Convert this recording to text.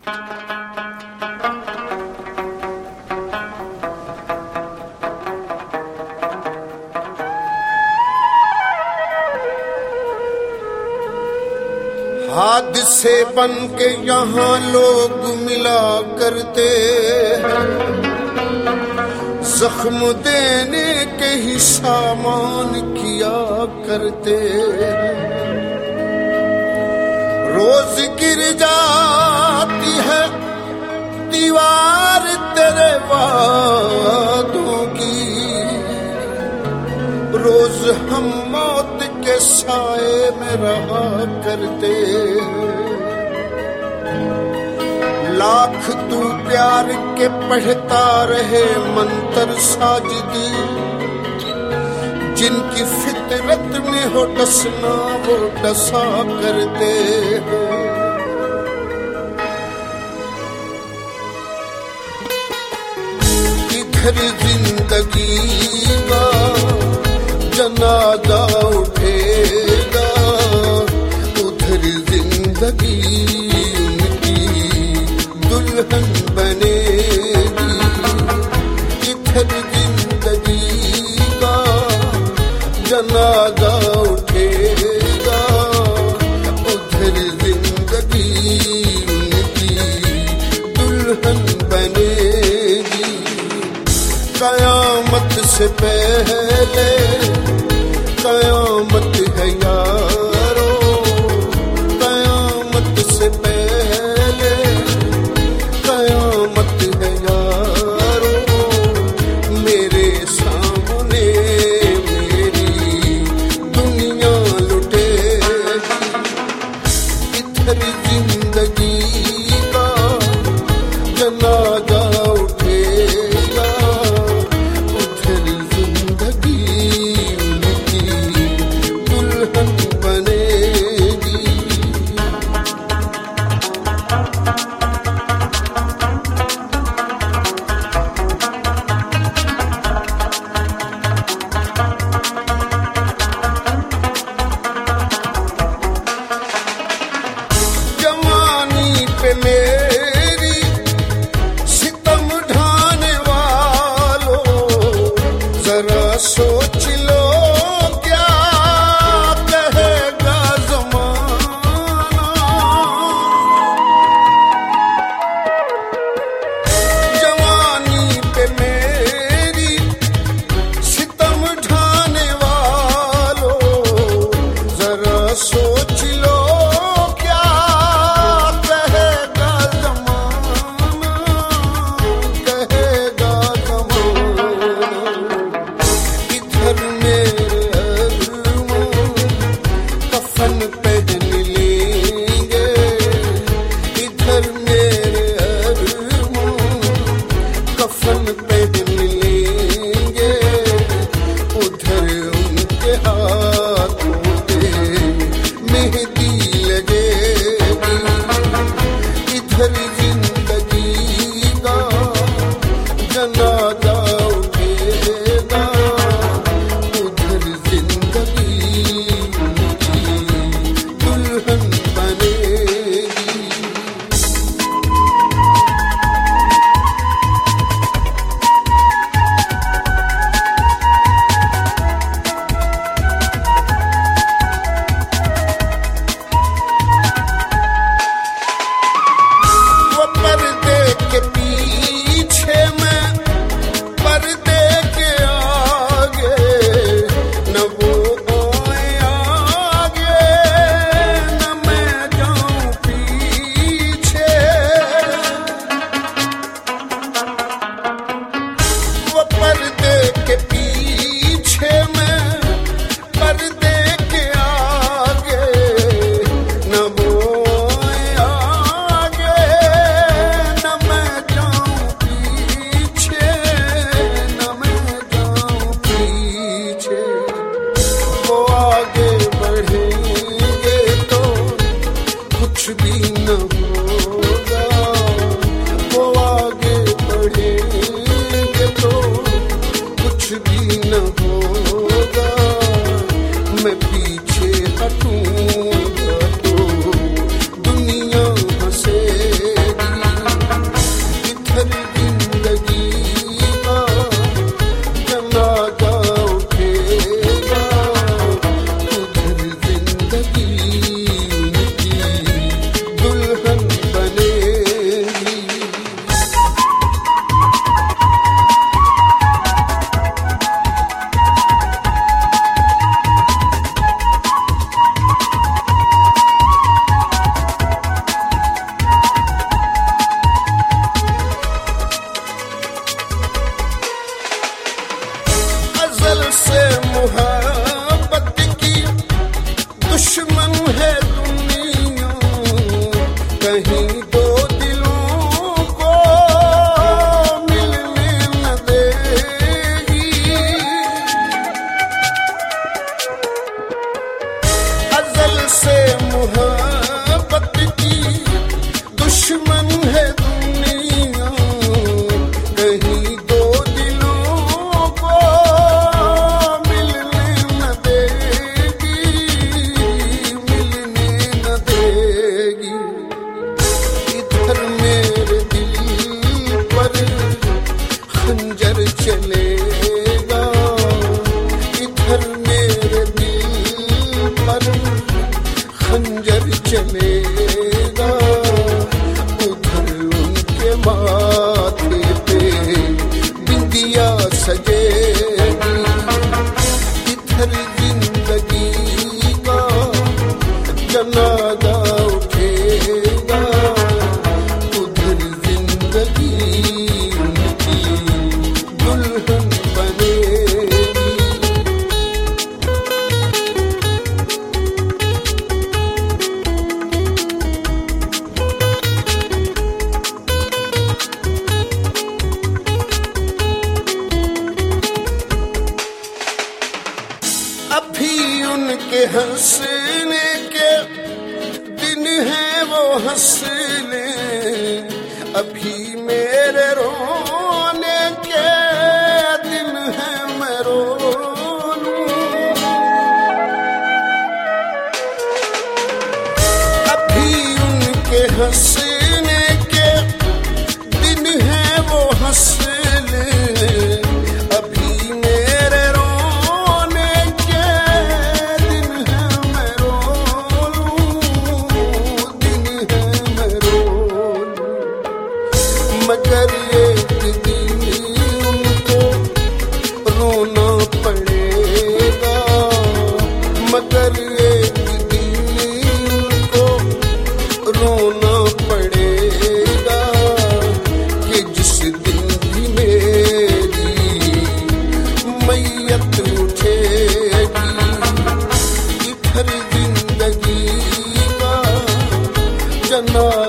हादसे बन के यहाँ लोग मिला करते, जख्म देने के ही सामान किया करते। रोज गिर जाती है दीवार तेरे वादों की, रोज हम मौत के साए में रहा करते। लाख तू प्यार के पढ़ता रहे मंत्र साजिदी, जिनकी फितरत में हो डसना वो डसा करते। इधर जिंदगी का जनाजा उठेगा, उधर जिंदगी उनकी दुल्हन बनेगी। इधर जिंदगी का जनाजा उठेगा, उधर जिंदगी उनकी दुल्हन बनेगी। कयामत से पहले कयामत है यारो, कयामत से पहले कयामत है यारो। मेरे सामने मेरी दुनिया लुटेगी। इधर जिंदगी का जनाजा उठेगा, उधर जिंदगी सोच लो क्या कहेगा ज़माना। जवानी पे मेरी सितम ढाने वालों, जरा सोच लो क्या कहेगा ज़माना, कहेगा ज़माना। इधर मेरे अरमान कफन पहन लेंगे, इधर मेरे अरमान कफन पहन लेंगे, उधर उनके हाथों पे मेहंदी लगेगी। इधर जिंदगी का जनाजा उठेगा, उधर जिंदगी उनकी दुल्हन बनेगी। वो पर्दे के पीछे मैं, पर्दे के आगे, न वो आए आगे न मैं जाऊं पीछे। वो पर्दे के पीछे मैं, पर्दे के आगे, न वो आए आगे न मैं जाऊं पीछे, न मैं जाऊं पीछे। वो आगे बढ़ेंगे तो कुछ भी न होगा, वो आगे बढ़ेंगे तो कुछ भी न होगा। मैं पीछे हटूंगा तो दुनिया हंसेगी। हंसने के दिन है वो हंस ले, अभी मेरे रोने के दिन है मैं रो लूं। अभी उनके हंसने के दिन है वो हंस ले, अभी मेरे रोने के दिन है मैं रो लूं, दिन है मैं रो लूं। मगर एक दिन उनको रोना पड़ेगा, मगर एक दिन उनको रोना पड़ेगा कि जिस दिन भी मेरी मैयत उठेगी, इधर जिंदगी का जना